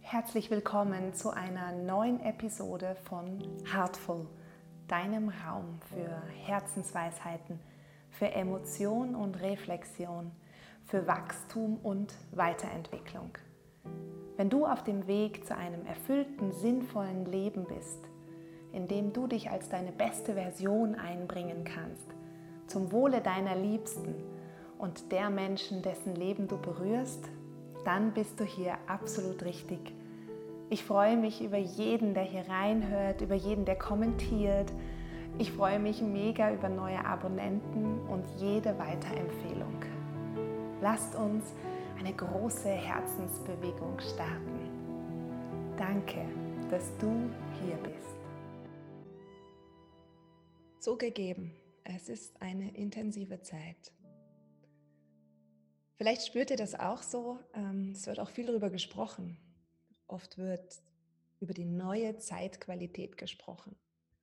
Herzlich willkommen zu einer neuen Episode von Heartful, deinem Raum für Herzensweisheiten, für Emotion und Reflexion, für Wachstum und Weiterentwicklung. Wenn du auf dem Weg zu einem erfüllten, sinnvollen Leben bist, in dem du dich als deine beste Version einbringen kannst, zum Wohle deiner Liebsten und der Menschen, dessen Leben du berührst, dann bist du hier absolut richtig. Ich freue mich über jeden, der hier reinhört, über jeden, der kommentiert. Ich freue mich mega über neue Abonnenten und jede Weiterempfehlung. Lasst uns eine große Herzensbewegung starten. Danke, dass du hier bist. So gegeben, es ist eine intensive Zeit. Vielleicht spürt ihr das auch so, es wird auch viel darüber gesprochen. Oft wird über die neue Zeitqualität gesprochen.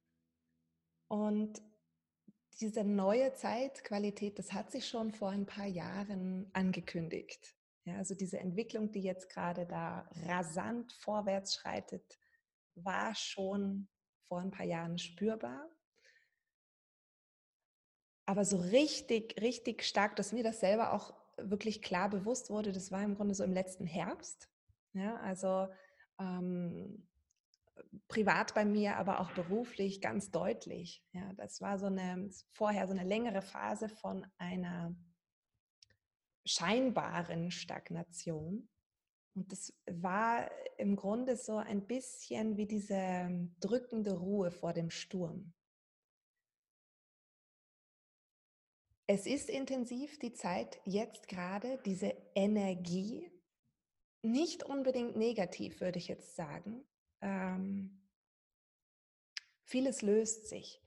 Und diese neue Zeitqualität, das hat sich schon vor ein paar Jahren angekündigt. Ja, also diese Entwicklung, die jetzt gerade da rasant vorwärts schreitet, war schon vor ein paar Jahren spürbar. Aber so richtig stark, dass mir das selber auch wirklich klar bewusst wurde, das war im Grunde so im letzten Herbst. Ja, also privat bei mir, aber auch beruflich ganz deutlich. Ja, das war vorher so eine längere Phase von einer scheinbaren Stagnation. Und das war im Grunde so ein bisschen wie diese drückende Ruhe vor dem Sturm. Es ist intensiv, die Zeit jetzt gerade, diese Energie, nicht unbedingt negativ, würde ich jetzt sagen. Vieles löst sich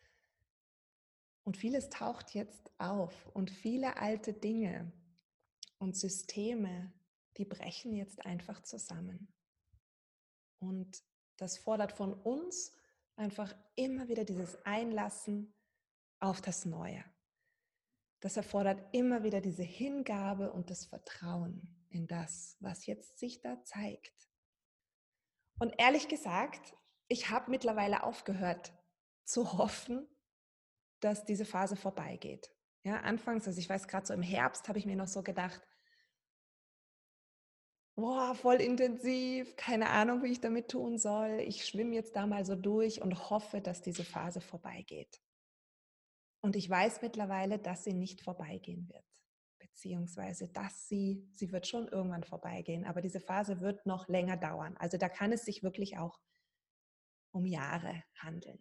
und vieles taucht jetzt auf und viele alte Dinge und Systeme, die brechen jetzt einfach zusammen. Und das fordert von uns einfach immer wieder dieses Einlassen auf das Neue. Das erfordert immer wieder diese Hingabe und das Vertrauen in das, was jetzt sich da zeigt. Und ehrlich gesagt, ich habe mittlerweile aufgehört zu hoffen, dass diese Phase vorbeigeht. Ja, anfangs, also ich weiß gerade so im Herbst, habe ich mir noch so gedacht, boah, voll intensiv, keine Ahnung, wie ich damit tun soll. Ich schwimme jetzt da mal so durch und hoffe, dass diese Phase vorbeigeht. Und ich weiß mittlerweile, dass sie nicht vorbeigehen wird. Beziehungsweise, sie wird schon irgendwann vorbeigehen, aber diese Phase wird noch länger dauern. Also da kann es sich wirklich auch um Jahre handeln.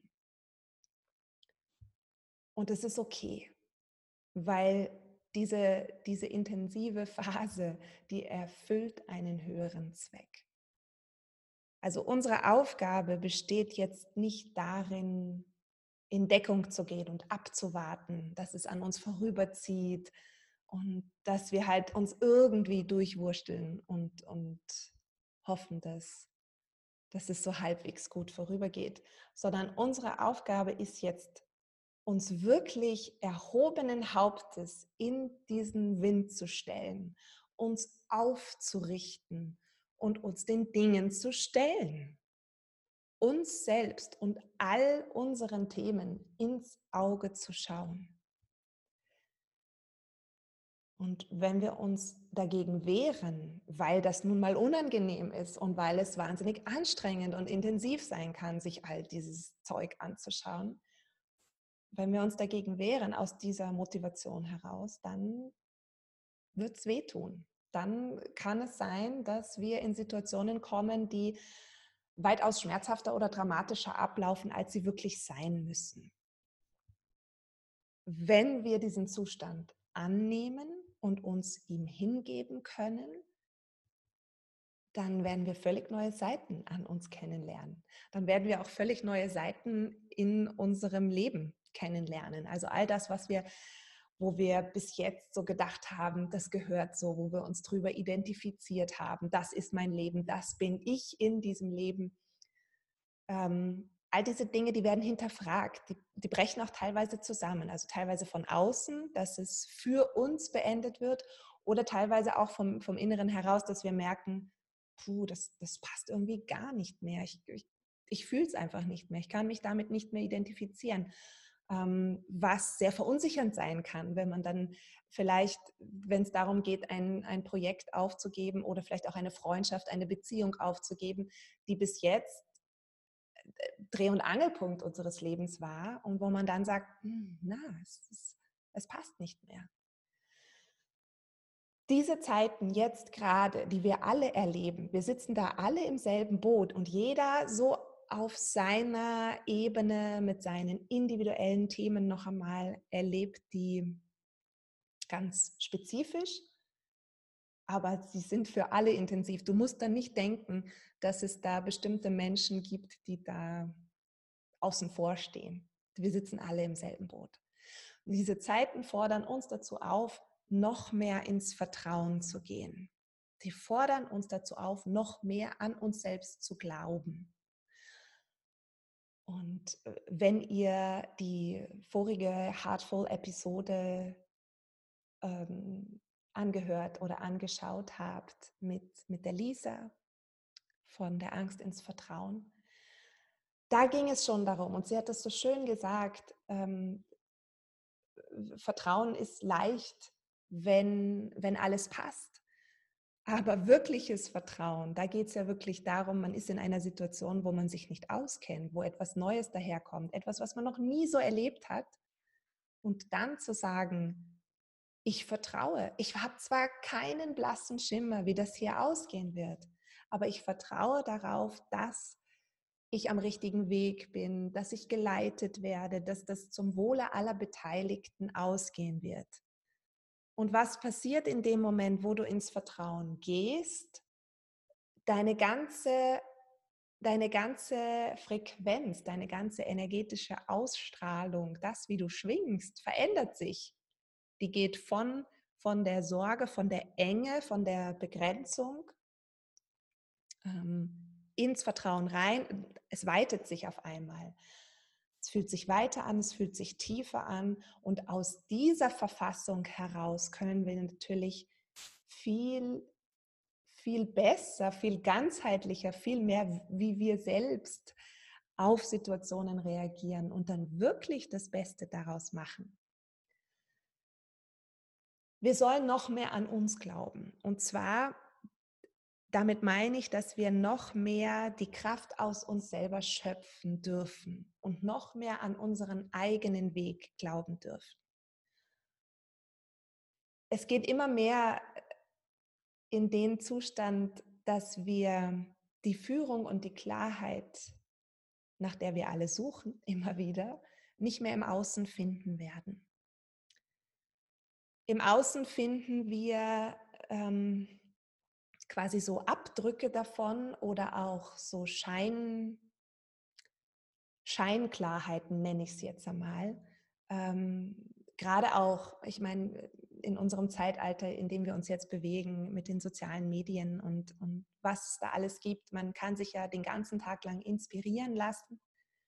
Und es ist okay, weil diese intensive Phase, die erfüllt einen höheren Zweck. Also unsere Aufgabe besteht jetzt nicht darin, in Deckung zu gehen und abzuwarten, dass es an uns vorüberzieht und dass wir halt uns irgendwie durchwursteln und hoffen, dass es so halbwegs gut vorübergeht, sondern unsere Aufgabe ist jetzt, uns wirklich erhobenen Hauptes in diesen Wind zu stellen, uns aufzurichten und uns den Dingen zu stellen, uns selbst und all unseren Themen ins Auge zu schauen. Und wenn wir uns dagegen wehren, weil das nun mal unangenehm ist und weil es wahnsinnig anstrengend und intensiv sein kann, sich all dieses Zeug anzuschauen, wenn wir uns dagegen wehren aus dieser Motivation heraus, dann wird es wehtun. Dann kann es sein, dass wir in Situationen kommen, die weitaus schmerzhafter oder dramatischer ablaufen, als sie wirklich sein müssen. Wenn wir diesen Zustand annehmen und uns ihm hingeben können, dann werden wir völlig neue Seiten an uns kennenlernen. Dann werden wir auch völlig neue Seiten in unserem Leben kennenlernen. Also all das, wo wir bis jetzt so gedacht haben, das gehört so, wo wir uns drüber identifiziert haben, das ist mein Leben, das bin ich in diesem Leben. All diese Dinge, die werden hinterfragt, die brechen auch teilweise zusammen, also teilweise von außen, dass es für uns beendet wird oder teilweise auch vom Inneren heraus, dass wir merken, das passt irgendwie gar nicht mehr. Ich fühle es einfach nicht mehr. Ich kann mich damit nicht mehr identifizieren. Was sehr verunsichernd sein kann, wenn man dann vielleicht, wenn es darum geht, ein Projekt aufzugeben oder vielleicht auch eine Freundschaft, eine Beziehung aufzugeben, die bis jetzt Dreh- und Angelpunkt unseres Lebens war und wo man dann sagt, na, es passt nicht mehr. Diese Zeiten jetzt gerade, die wir alle erleben, wir sitzen da alle im selben Boot und jeder so auf seiner Ebene mit seinen individuellen Themen noch einmal erlebt die ganz spezifisch, aber sie sind für alle intensiv. Du musst dann nicht denken, dass es da bestimmte Menschen gibt, die da außen vor stehen. Wir sitzen alle im selben Boot. Und diese Zeiten fordern uns dazu auf, noch mehr ins Vertrauen zu gehen. Sie fordern uns dazu auf, noch mehr an uns selbst zu glauben. Und wenn ihr die vorige Heartful-Episode angehört oder angeschaut habt mit der Lisa von der Angst ins Vertrauen, da ging es schon darum, und sie hat das so schön gesagt, Vertrauen ist leicht, wenn alles passt. Aber wirkliches Vertrauen, da geht es ja wirklich darum, man ist in einer Situation, wo man sich nicht auskennt, wo etwas Neues daherkommt, etwas, was man noch nie so erlebt hat. Und dann zu sagen, ich vertraue. Ich habe zwar keinen blassen Schimmer, wie das hier ausgehen wird, aber ich vertraue darauf, dass ich am richtigen Weg bin, dass ich geleitet werde, dass das zum Wohle aller Beteiligten ausgehen wird. Und was passiert in dem Moment, wo du ins Vertrauen gehst? Deine ganze, deine ganze Frequenz, deine ganze energetische Ausstrahlung, das, wie du schwingst, verändert sich. Die geht von der Sorge, von der Enge, von der Begrenzung ins Vertrauen rein. Es weitet sich auf einmal. Es fühlt sich weiter an, es fühlt sich tiefer an. Und aus dieser Verfassung heraus können wir natürlich viel, viel besser, viel ganzheitlicher, viel mehr wie wir selbst auf Situationen reagieren und dann wirklich das Beste daraus machen. Wir sollen noch mehr an uns glauben. Und zwar, damit meine ich, dass wir noch mehr die Kraft aus uns selber schöpfen dürfen und noch mehr an unseren eigenen Weg glauben dürfen. Es geht immer mehr in den Zustand, dass wir die Führung und die Klarheit, nach der wir alle suchen, immer wieder, nicht mehr im Außen finden werden. Im Außen finden wir quasi so Abdrücke davon oder auch so Scheinklarheiten, nenne ich es jetzt einmal. Gerade auch, ich meine, in unserem Zeitalter, in dem wir uns jetzt bewegen, mit den sozialen Medien und was es da alles gibt, man kann sich ja den ganzen Tag lang inspirieren lassen.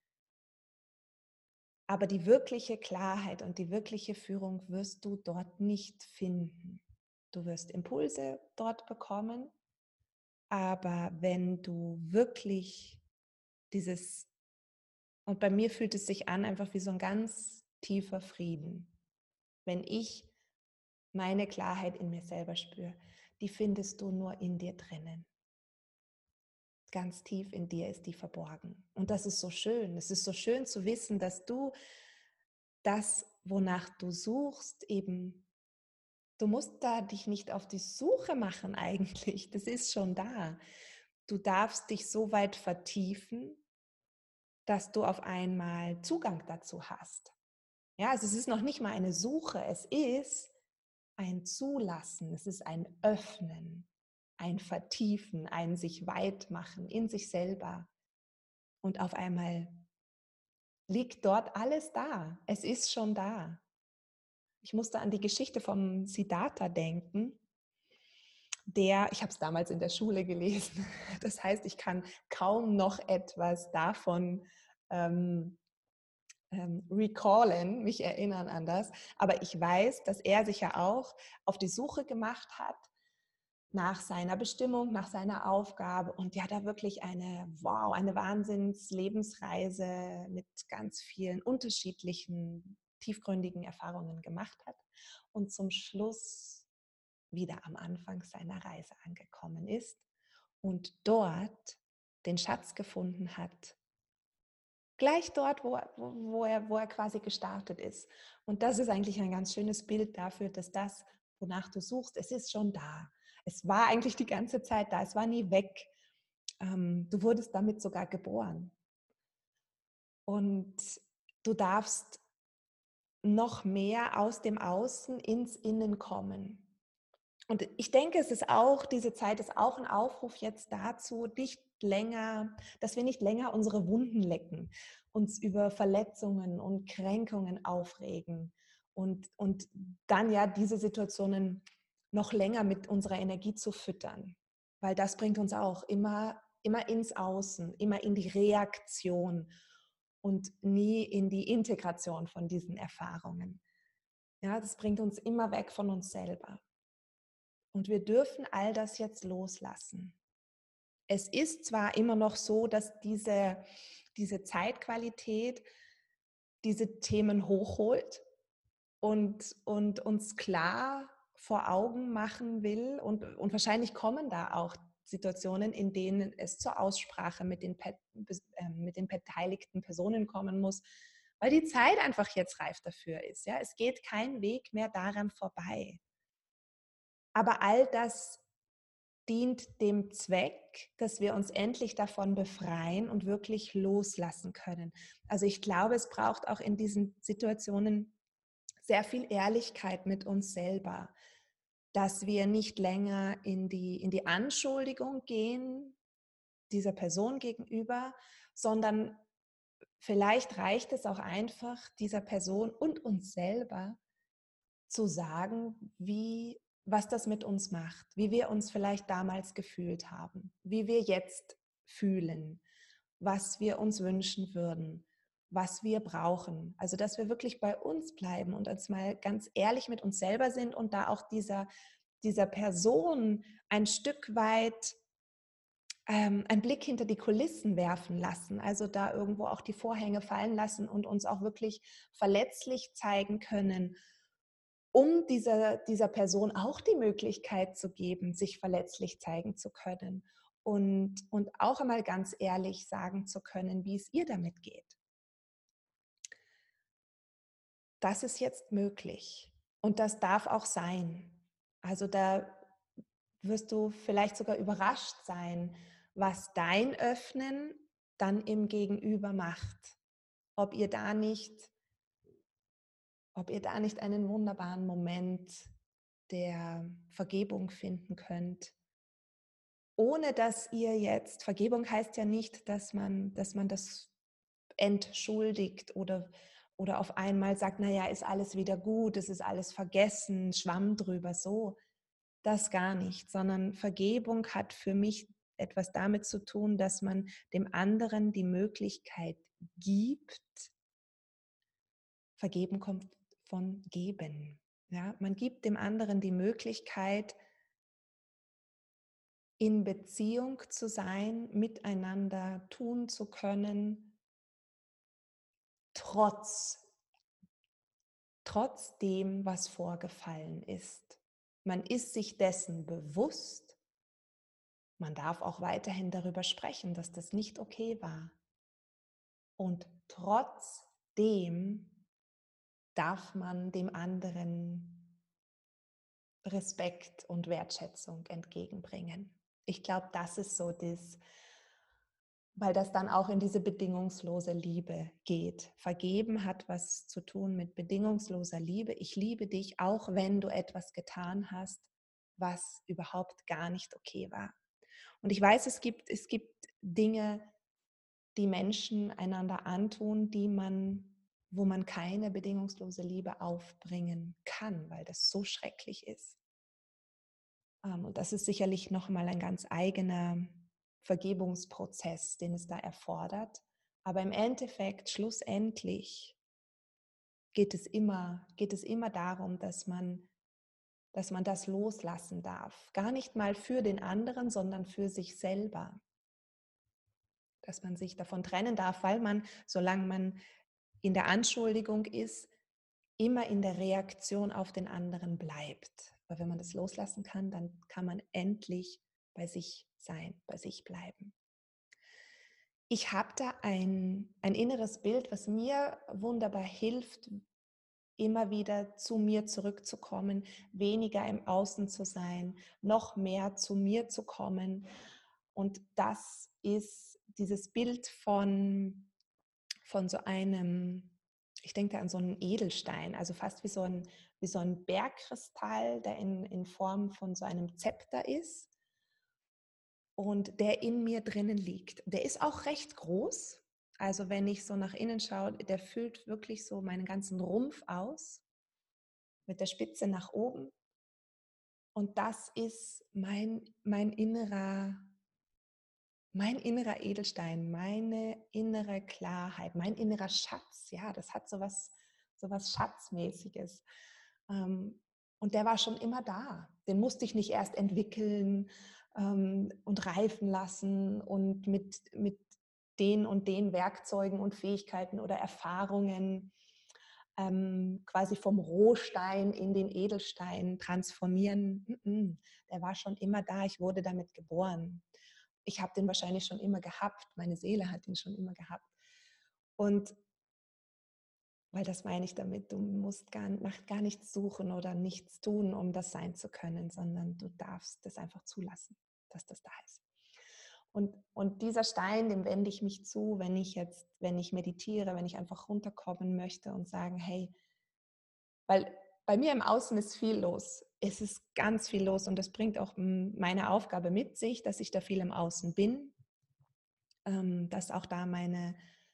Aber die wirkliche Klarheit und die wirkliche Führung wirst du dort nicht finden. Du wirst Impulse dort bekommen, aber wenn du wirklich dieses, und bei mir fühlt es sich an, einfach wie so ein ganz tiefer Frieden, wenn ich meine Klarheit in mir selber spüre, die findest du nur in dir drinnen. Ganz tief in dir ist die verborgen. Und das ist so schön. Es ist so schön zu wissen, dass du das, wonach du suchst, eben, du musst da dich nicht auf die Suche machen eigentlich. Das ist schon da. Du darfst dich so weit vertiefen, dass du auf einmal Zugang dazu hast. Ja, also es ist noch nicht mal eine Suche, es ist ein Zulassen, es ist ein Öffnen, ein Vertiefen, ein sich weit machen in sich selber. Und auf einmal liegt dort alles da. Es ist schon da. Ich musste an die Geschichte vom Siddhartha denken. Ich habe es damals in der Schule gelesen. Das heißt, ich kann kaum noch etwas davon recallen, mich erinnern an das. Aber ich weiß, dass er sich ja auch auf die Suche gemacht hat nach seiner Bestimmung, nach seiner Aufgabe und ja, da wirklich eine Wahnsinns-Lebensreise mit ganz vielen unterschiedlichen, tiefgründigen Erfahrungen gemacht hat und zum Schluss wieder am Anfang seiner Reise angekommen ist und dort den Schatz gefunden hat, gleich dort, wo er quasi gestartet ist. Und das ist eigentlich ein ganz schönes Bild dafür, dass das, wonach du suchst, es ist schon da. Es war eigentlich die ganze Zeit da, es war nie weg. Du wurdest damit sogar geboren. Und du darfst noch mehr aus dem Außen ins Innen kommen. Und ich denke, diese Zeit ist auch ein Aufruf jetzt dazu, dass wir nicht länger unsere Wunden lecken, uns über Verletzungen und Kränkungen aufregen und dann ja diese Situationen noch länger mit unserer Energie zu füttern. Weil das bringt uns auch immer ins Außen, immer in die Reaktion und nie in die Integration von diesen Erfahrungen. Ja, das bringt uns immer weg von uns selber. Und wir dürfen all das jetzt loslassen. Es ist zwar immer noch so, dass diese Zeitqualität diese Themen hochholt und uns klar vor Augen machen will und wahrscheinlich kommen da auch Situationen, in denen es zur Aussprache mit den beteiligten Personen kommen muss, weil die Zeit einfach jetzt reif dafür ist. Ja? Es geht kein Weg mehr daran vorbei. Aber all das dient dem Zweck, dass wir uns endlich davon befreien und wirklich loslassen können. Also ich glaube, es braucht auch in diesen Situationen sehr viel Ehrlichkeit mit uns selber, dass wir nicht länger in die Anschuldigung gehen dieser Person gegenüber, sondern vielleicht reicht es auch einfach, dieser Person und uns selber zu sagen, was das mit uns macht, wie wir uns vielleicht damals gefühlt haben, wie wir jetzt fühlen, was wir uns wünschen würden, was wir brauchen. Also, dass wir wirklich bei uns bleiben und uns mal ganz ehrlich mit uns selber sind und da auch dieser Person ein Stück weit einen Blick hinter die Kulissen werfen lassen, also da irgendwo auch die Vorhänge fallen lassen und uns auch wirklich verletzlich zeigen können, um dieser Person auch die Möglichkeit zu geben, sich verletzlich zeigen zu können und auch einmal ganz ehrlich sagen zu können, wie es ihr damit geht. Das ist jetzt möglich und das darf auch sein. Also da wirst du vielleicht sogar überrascht sein, was dein Öffnen dann im Gegenüber macht. Ob ihr da nicht, ob ihr da nicht einen wunderbaren Moment der Vergebung finden könnt, ohne dass ihr jetzt, Vergebung heißt ja nicht, dass man das entschuldigt oder auf einmal sagt, naja, ist alles wieder gut, es ist alles vergessen, Schwamm drüber, so, das gar nicht, sondern Vergebung hat für mich etwas damit zu tun, dass man dem anderen die Möglichkeit gibt, vergeben kommt von geben. Ja, man gibt dem anderen die Möglichkeit, in Beziehung zu sein, miteinander tun zu können, trotz dem, was vorgefallen ist. Man ist sich dessen bewusst. Man darf auch weiterhin darüber sprechen, dass das nicht okay war. Und trotzdem darf man dem anderen Respekt und Wertschätzung entgegenbringen. Ich glaube, das ist so das, weil das dann auch in diese bedingungslose Liebe geht. Vergeben hat was zu tun mit bedingungsloser Liebe. Ich liebe dich, auch wenn du etwas getan hast, was überhaupt gar nicht okay war. Und ich weiß, es gibt Dinge, die Menschen einander antun, wo man keine bedingungslose Liebe aufbringen kann, weil das so schrecklich ist. Und das ist sicherlich nochmal ein ganz eigener Vergebungsprozess, den es da erfordert. Aber im Endeffekt, schlussendlich, geht es immer darum, dass man dass man das loslassen darf. Gar nicht mal für den anderen, sondern für sich selber. Dass man sich davon trennen darf, weil man, solange man in der Anschuldigung ist, immer in der Reaktion auf den anderen bleibt. Aber wenn man das loslassen kann, dann kann man endlich bei sich sein, bei sich bleiben. Ich habe da ein inneres Bild, was mir wunderbar hilft, immer wieder zu mir zurückzukommen, weniger im Außen zu sein, noch mehr zu mir zu kommen. Und das ist dieses Bild von so einem, ich denke an so einen Edelstein, also fast wie so ein Bergkristall, der in Form von so einem Zepter ist und der in mir drinnen liegt. Der ist auch recht groß. Also wenn ich so nach innen schaue, der füllt wirklich so meinen ganzen Rumpf aus, mit der Spitze nach oben. Und das ist mein innerer Edelstein, meine innere Klarheit, mein innerer Schatz. Ja, das hat so was Schatzmäßiges. Und der war schon immer da. Den musste ich nicht erst entwickeln und reifen lassen und mit den und den Werkzeugen und Fähigkeiten oder Erfahrungen quasi vom Rohstein in den Edelstein transformieren. Der war schon immer da, ich wurde damit geboren. Ich habe den wahrscheinlich schon immer gehabt, meine Seele hat ihn schon immer gehabt. Und weil das meine ich damit, du musst nach gar nichts suchen oder nichts tun, um das sein zu können, sondern du darfst das einfach zulassen, dass das da ist. Und dieser Stein, dem wende ich mich zu, wenn ich meditiere, wenn ich einfach runterkommen möchte und sagen, hey, weil bei mir im Außen ist viel los. Es ist ganz viel los und das bringt auch meine Aufgabe mit sich, dass ich da viel im Außen bin, dass auch da meine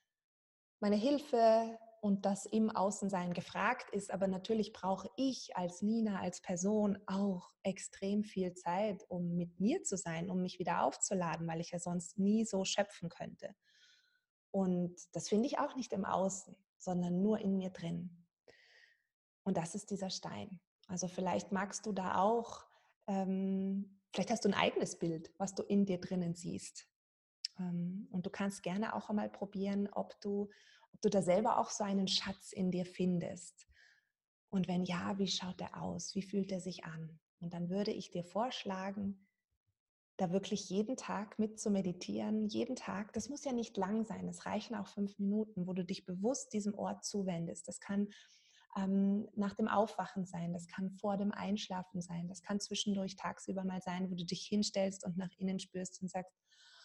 Hilfe und das im Außensein gefragt ist. Aber natürlich brauche ich als Nina, als Person auch extrem viel Zeit, um mit mir zu sein, um mich wieder aufzuladen, weil ich ja sonst nie so schöpfen könnte. Und das finde ich auch nicht im Außen, sondern nur in mir drin. Und das ist dieser Stein. Also vielleicht magst du da auch, vielleicht hast du ein eigenes Bild, was du in dir drinnen siehst. Und du kannst gerne auch einmal probieren, ob du da selber auch so einen Schatz in dir findest. Und wenn ja, wie schaut er aus? Wie fühlt er sich an? Und dann würde ich dir vorschlagen, da wirklich jeden Tag mit zu meditieren, jeden Tag. Das muss ja nicht lang sein, es reichen auch 5 Minuten, wo du dich bewusst diesem Ort zuwendest. Das kann nach dem Aufwachen sein, das kann vor dem Einschlafen sein, das kann zwischendurch tagsüber mal sein, wo du dich hinstellst und nach innen spürst und sagst,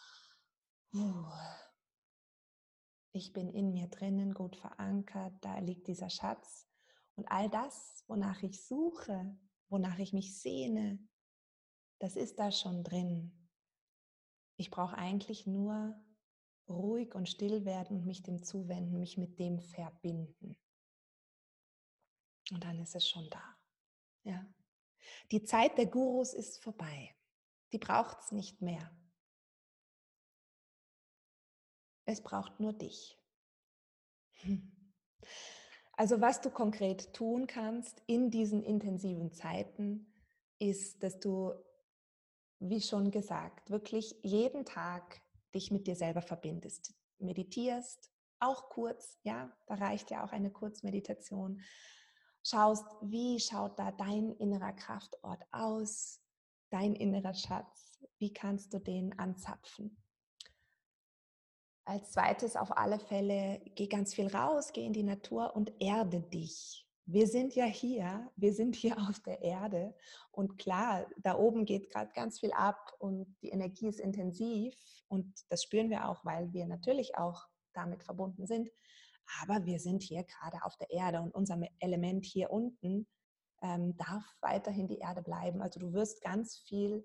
ich bin in mir drinnen gut verankert, da liegt dieser Schatz. Und all das, wonach ich suche, wonach ich mich sehne, das ist da schon drin. Ich brauche eigentlich nur ruhig und still werden und mich dem zuwenden, mich mit dem verbinden. Und dann ist es schon da. Ja. Die Zeit der Gurus ist vorbei. Die braucht es nicht mehr. Es braucht nur dich. Also was du konkret tun kannst in diesen intensiven Zeiten, ist, dass du, wie schon gesagt, wirklich jeden Tag dich mit dir selber verbindest. Meditierst, auch kurz, ja, da reicht ja auch eine Kurzmeditation. Schaust, wie schaut da dein innerer Kraftort aus, dein innerer Schatz, wie kannst du den anzapfen? Als zweites auf alle Fälle, geh ganz viel raus, geh in die Natur und erde dich. Wir sind ja hier, wir sind hier auf der Erde und klar, da oben geht gerade ganz viel ab und die Energie ist intensiv und das spüren wir auch, weil wir natürlich auch damit verbunden sind. Aber wir sind hier gerade auf der Erde und unser Element hier unten darf weiterhin die Erde bleiben. Also du wirst ganz viel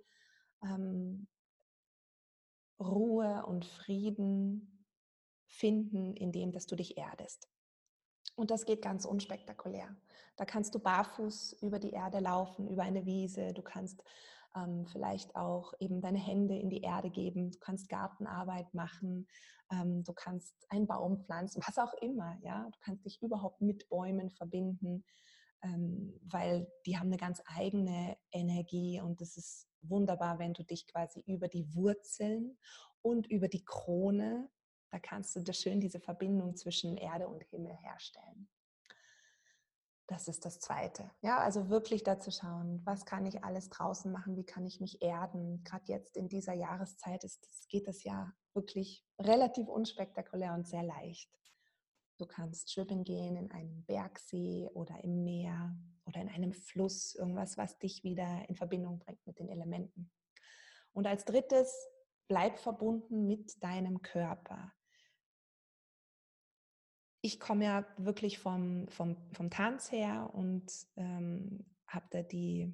Ruhe und Frieden finden, indem dass du dich erdest. Und das geht ganz unspektakulär. Da kannst du barfuß über die Erde laufen, über eine Wiese. Du kannst vielleicht auch eben deine Hände in die Erde geben. Du kannst Gartenarbeit machen. Du kannst einen Baum pflanzen, was auch immer. Ja? Du kannst dich überhaupt mit Bäumen verbinden. weil die haben eine ganz eigene Energie und es ist wunderbar, wenn du dich quasi über die Wurzeln und über die Krone, da kannst du das schön diese Verbindung zwischen Erde und Himmel herstellen. Das ist das Zweite. Ja, also wirklich dazu schauen, was kann ich alles draußen machen, wie kann ich mich erden. Gerade jetzt in dieser Jahreszeit geht das ja wirklich relativ unspektakulär und sehr leicht. Du kannst schwimmen gehen in einem Bergsee oder im Meer oder in einem Fluss, irgendwas, was dich wieder in Verbindung bringt mit den Elementen. Und als drittes, bleib verbunden mit deinem Körper. Ich komme ja wirklich vom Tanz her und habe da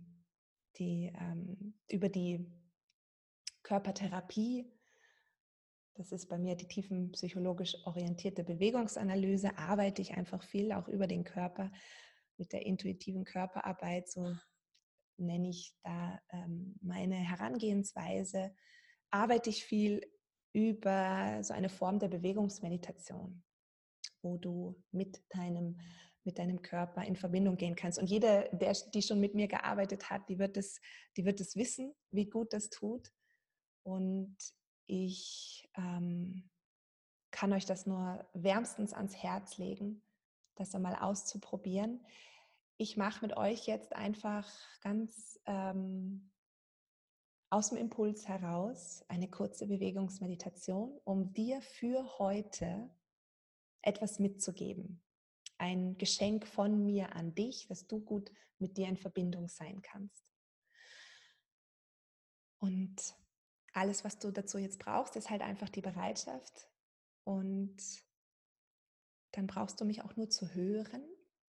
über die Körpertherapie, das ist bei mir die tiefenpsychologisch orientierte Bewegungsanalyse, arbeite ich einfach viel auch über den Körper mit der intuitiven Körperarbeit, so nenne ich da meine Herangehensweise, arbeite ich viel über so eine Form der Bewegungsmeditation, wo du mit deinem Körper in Verbindung gehen kannst. Und jede, die schon mit mir gearbeitet hat, die wird es wissen, wie gut das tut. Und ich kann euch das nur wärmstens ans Herz legen, das einmal auszuprobieren. Ich mache mit euch jetzt einfach ganz aus dem Impuls heraus eine kurze Bewegungsmeditation, um dir für heute etwas mitzugeben. Ein Geschenk von mir an dich, dass du gut mit dir in Verbindung sein kannst. Und alles, was du dazu jetzt brauchst, ist halt einfach die Bereitschaft. Und dann brauchst du mich auch nur zu hören.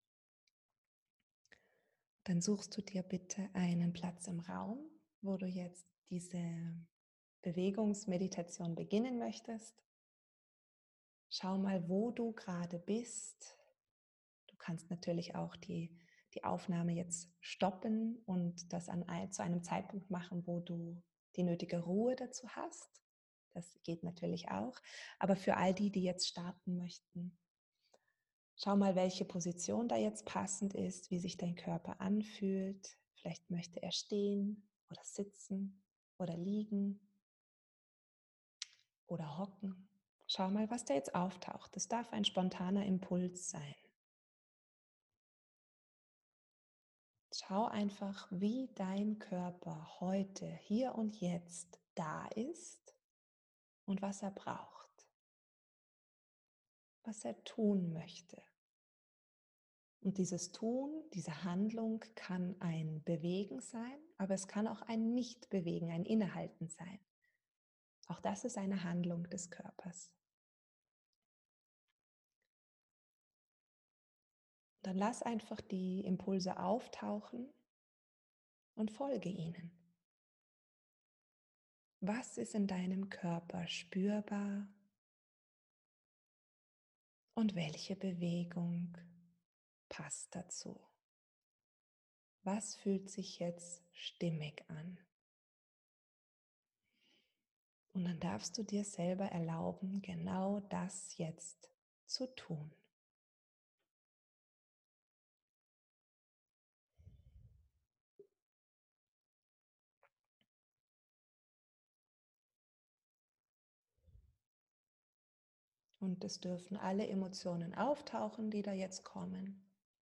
Dann suchst du dir bitte einen Platz im Raum, wo du jetzt diese Bewegungsmeditation beginnen möchtest. Schau mal, wo du gerade bist. Du kannst natürlich auch die Aufnahme jetzt stoppen und das zu einem Zeitpunkt machen, wo du die nötige Ruhe dazu hast. Das geht natürlich auch. Aber für all die, die jetzt starten möchten, schau mal, welche Position da jetzt passend ist, wie sich dein Körper anfühlt. Vielleicht möchte er stehen oder sitzen oder liegen oder hocken. Schau mal, was da jetzt auftaucht. Es darf ein spontaner Impuls sein. Schau einfach, wie dein Körper heute, hier und jetzt da ist und was er braucht, was er tun möchte. Und dieses Tun, diese Handlung kann ein Bewegen sein, aber es kann auch ein Nicht-Bewegen, ein Innehalten sein. Auch das ist eine Handlung des Körpers. Dann lass einfach die Impulse auftauchen und folge ihnen. Was ist in deinem Körper spürbar und welche Bewegung passt dazu? Was fühlt sich jetzt stimmig an? Und dann darfst du dir selber erlauben, genau das jetzt zu tun. Und es dürfen alle Emotionen auftauchen, die da jetzt kommen.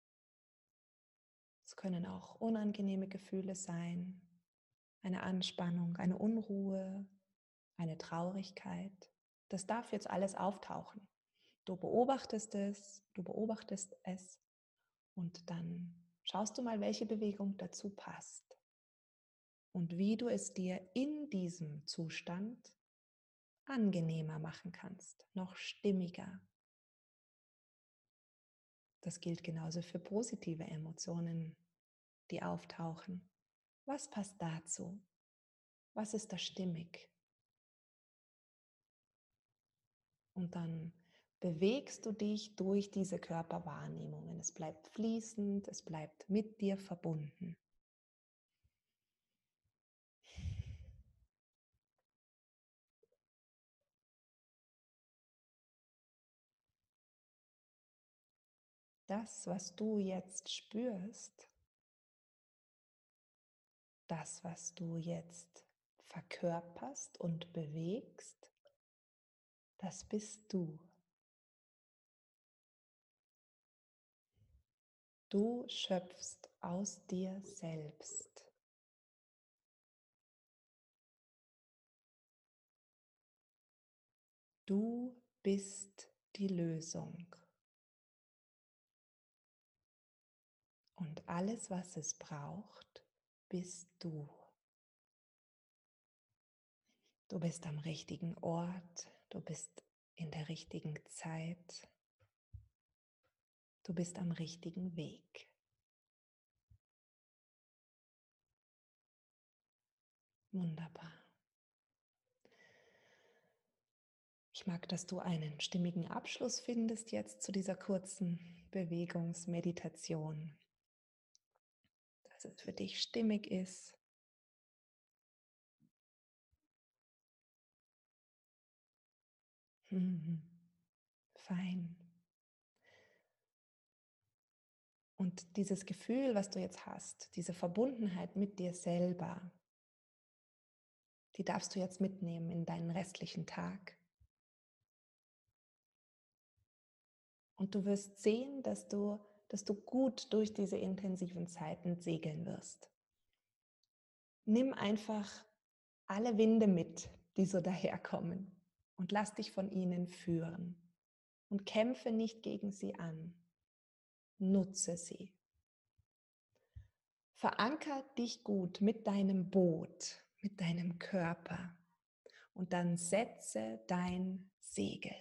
Es können auch unangenehme Gefühle sein, eine Anspannung, eine Unruhe, eine Traurigkeit. Das darf jetzt alles auftauchen. Du beobachtest es und dann schaust du mal, welche Bewegung dazu passt und wie du es dir in diesem Zustand angenehmer machen kannst, noch stimmiger. Das gilt genauso für positive Emotionen, die auftauchen. Was passt dazu? Was ist da stimmig? Und dann bewegst du dich durch diese Körperwahrnehmungen. Es bleibt fließend, es bleibt mit dir verbunden. das, was du jetzt spürst, das, was du jetzt verkörperst und bewegst, das bist du. Du schöpfst aus dir selbst. Du bist die Lösung. Und alles, was es braucht, bist du. Du bist am richtigen Ort, du bist in der richtigen Zeit, du bist am richtigen Weg. Wunderbar. Ich mag, dass du einen stimmigen Abschluss findest jetzt zu dieser kurzen Bewegungsmeditation, dass es für dich stimmig ist. Fein. Und dieses Gefühl, was du jetzt hast, diese Verbundenheit mit dir selber, die darfst du jetzt mitnehmen in deinen restlichen Tag. Und du wirst sehen, dass du gut durch diese intensiven Zeiten segeln wirst. Nimm einfach alle Winde mit, die so daherkommen, und lass dich von ihnen führen. Und kämpfe nicht gegen sie an. Nutze sie. Veranker dich gut mit deinem Boot, mit deinem Körper, und dann setze dein Segel.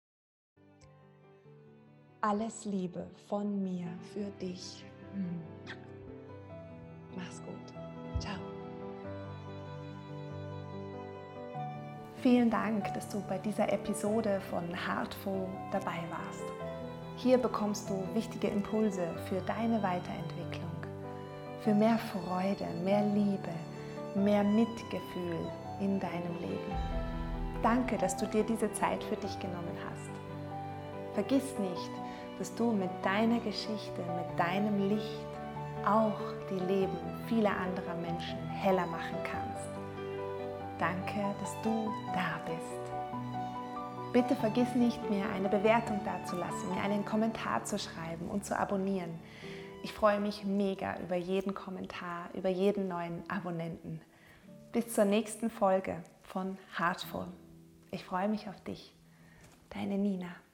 Alles Liebe von mir für dich. Mach's gut. Ciao. Vielen Dank, dass du bei dieser Episode von Heartful dabei warst. Hier bekommst du wichtige Impulse für deine Weiterentwicklung, für mehr Freude, mehr Liebe, mehr Mitgefühl in deinem Leben. Danke, dass du dir diese Zeit für dich genommen hast. Vergiss nicht, dass du mit deiner Geschichte, mit deinem Licht auch die Leben vieler anderer Menschen heller machen kannst. Danke, dass du da bist. Bitte vergiss nicht, mir eine Bewertung dazulassen, mir einen Kommentar zu schreiben und zu abonnieren. Ich freue mich mega über jeden Kommentar, über jeden neuen Abonnenten. Bis zur nächsten Folge von Heartful. Ich freue mich auf dich. Deine Nina.